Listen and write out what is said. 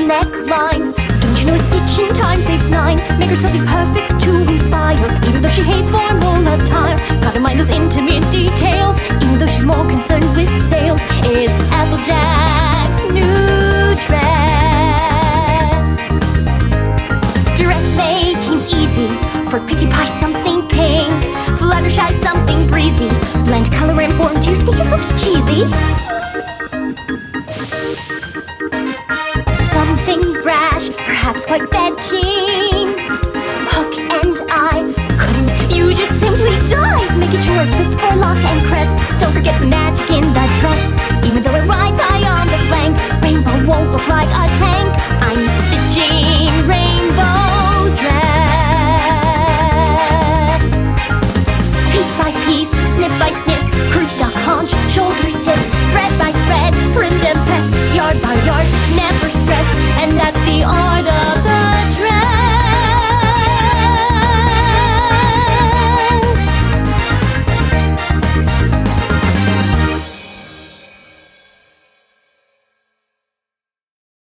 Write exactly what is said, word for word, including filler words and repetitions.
neckline. Don't you know a stitch in time saves nine? Make herself be perfect to inspire, even though she hates formal attire. Gotta mind those intimate details, even though she's more concerned with sales. It's Applejack's new dress. Dress making's easy. For Pinkie Pie something pink, Fluttershy something breezy. Blend color and form, do you think it looks cheesy? Something brash, perhaps quite fetching. Hook and eye, couldn't you just simply die? Making sure it fits for lock and crest. Don't forget some magic in that dress, even though it rides high on the flank.